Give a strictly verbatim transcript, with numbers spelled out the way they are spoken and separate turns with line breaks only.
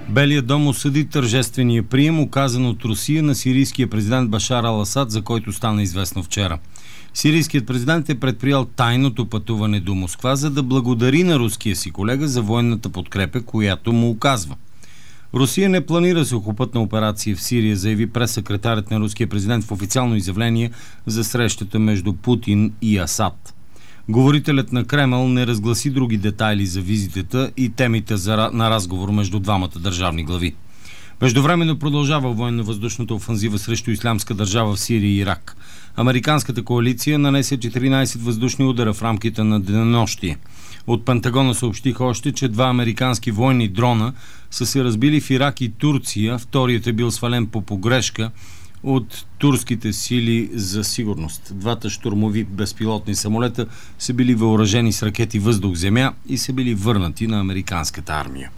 Белият дом осъди тържествения прием, оказан от Русия на сирийския президент Башар ал-Асад, за който стана известно вчера. Сирийският президент е предприял тайното пътуване до Москва, за да благодари на руския си колега за военната подкрепа, която му оказва. Русия не планира сухопътна операция в Сирия, заяви прес-секретарят на руския президент в официално изявление за срещата между Путин и Асад. Говорителят на Кремъл не разгласи други детайли за визитата и темите за, на разговор между двамата държавни глави. Междувременно продължава военно-въздушната офанзива срещу Ислямска държава в Сирия и Ирак. Американската коалиция нанесе четиринайсет въздушни удара в рамките на денонощие. От Пентагона съобщиха още, че два американски военни дрона са се разбили в Ирак и Турция. Вторият е бил свален по погрешка от турските сили за сигурност. Двата щурмови безпилотни самолета са били въоръжени с ракети въздух-земя и са били върнати на американската армия.